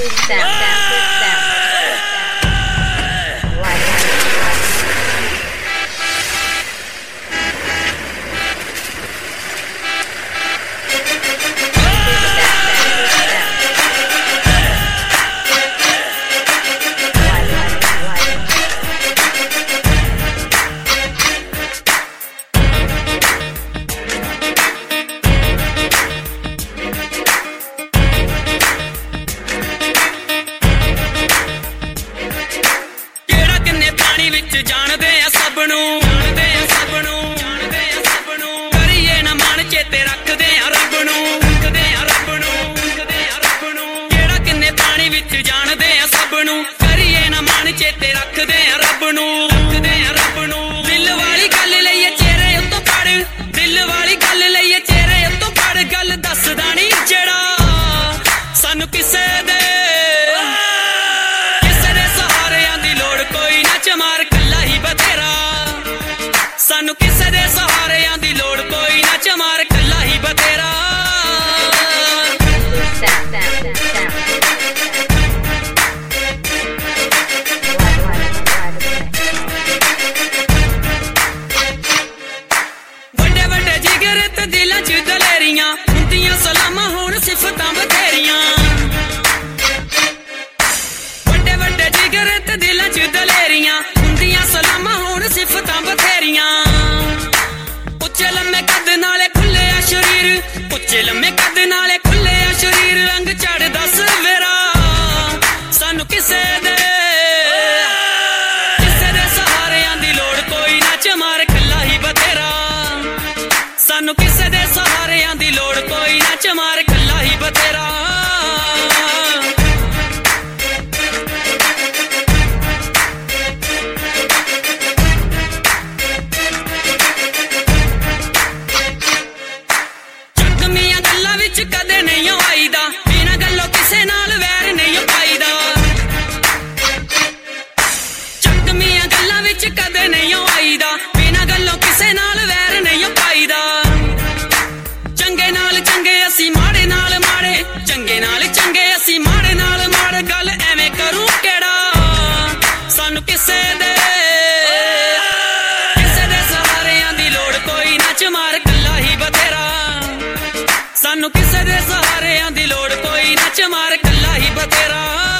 ਜਾਣਦੇ ਆ ਸਭ ਨੂੰ ਕਰੀਏ ਨਾ ਮਨ ਚੇਤੇ ਰੱਖਦੇ ਆ ਰੱਬ ਨੂੰ ਕਿਹੜਾ ਕਿੰਨੇ ਪਾਣੀ ਵਿੱਚ ਜਾਣਦੇ ਆ ਸਭ ਨੂੰ ਕਰੀਏ ਨਾ ਮਨ ਚੇਤੇ ਰੱਖਦੇ ਆ ਰੱਬ ਨੂੰ ਦਿਲ ਵਾਲੀ ਗੱਲ ਲਈਏ ਚਿਹਰੇ ਉੱਤੋਂ ਪੜ ਦਿਲ ਵਾਲੀ ਗੱਲ ਲਈਏ ਚਿਹਰੇ ਉੱਤੋਂ ਪੜ ਗੱਲ ਦੱਸਦਾ ਨਹੀਂ ਜਿਹੜਾ ਸਾਨੂੰ ਕਿਸੇ ਦੇ ਸਹਾਰਿਆਂ ਦੀ ਲੋੜ ਕੋਈ ਨਾ ਚਮਾਰ ਸਾਨੂੰ ਕਿਸੇ ਦੇ ਸਹਾਰਿਆਂ ਦੀ ਲੋੜ ਕੋਈ ਨਾ ਚਮਾਰ ਕੱਲਾ ਹੀ ਬਥੇਰਾ ਵੱਡੇ ਵੱਡੇ ਜਿਗਰ ਤੇ ਦਿਲਾਂ 'ਚ ਦਲੇਰੀਆਂ ਹੁੰਦੀਆਂ ਸਲਾਮਾਂ ਹੋਣ ਸਿਫਤਾਂ ਬਥੇਰੀਆਂ ਵੱਡੇ ਵੱਡੇ ਜਿਗਰ ਤੇ ਦਿਲਾਂ 'ਚ ਦਲੇਰੀਆਂ ਹੁੰਦੀਆਂ ਸਲਾਮਾਂ ਹੋਣ ਸਿਫਤਾਂ ਬਥੇਰੀਆਂ ਉੱਚੇ ਲੰਮੇ ਕੱਦ ਨਾਲੇ ਖੁੱਲੇ ਆ ਸ਼ਰੀਰ ਉੱਚੇ ਲੰਮੇ ਕੱਦ ਨਾਲੇ ਖੁੱਲੇ ਆ ਸ਼ਰੀਰ ਰੰਗ ਚੜਦਾ ਸਵੇਰਾ ਸਾਨੂੰ ਕਿਸੇ ਦੇ ਸਹਾਰਿਆਂ ਦੀ ਲੋੜ ਕੋਈ ਨਾ ਚਮਾਰ ਕੱਲਾ ਹੀ ਬਥੇਰਾ ਸਾਨੂੰ ਕਿਸੇ ਦੇ ਸਹਾਰਿਆਂ ਦੀ ਲੋੜ ਕੋਈ ਨਾ ਚਮਾਰ ਕੱਲਾ ਹੀ ਬਥੇਰਾ ਕਦੇ ਨਹੀਂ ਆਈਦਾ ਬਿਨਾਂ ਗੱਲੋਂ ਕਿਸੇ ਨਾਲ ਵੈਰ ਨਹੀਂ ਪਾਈਦਾ ਚੱਕਮੀਆਂ ਗੱਲਾਂ ਵਿੱਚ ਕਦੇ ਨਹੀਂ ਆਈਦਾ ਬਿਨਾਂ ਗੱਲੋਂ ਕਿਸੇ ਨਾਲ ਵੈਰ ਨਹੀਂ ਪਾਈਦਾ ਚੰਗੇ ਨਾਲ ਚੰਗੇ ਅਸੀਂ ਮਾੜੇ ਨਾਲ ਮਾੜੇ ਚੰਗੇ ਨਾਲ ਚੰਗੇ ਅਸੀਂ ਮਾੜੇ ਨਾਲ ਮਾੜੇ ਗੱਲ ਐਵੇਂ ਕਰੂ ਕਿਹੜਾ ਸਾਨੂੰ ਕਿਸੇ ਦੇ ਸਹਾਰਿਆਂ ਦੀ ਲੋੜ ਕੋਈ ਨਾ ਚਮਾਰ ਕੱਲਾ ਹੀ ਬਥੇਰਾ ਸਾਨੂੰ ਕਿਸੇ ਦੇ ਸਹਾਰਿਆਂ ਦੀ ਲੋੜ ਕੋਈ ਨਾ ਚਮਾਰ ਕੱਲਾ ਹੀ ਬਥੇਰਾ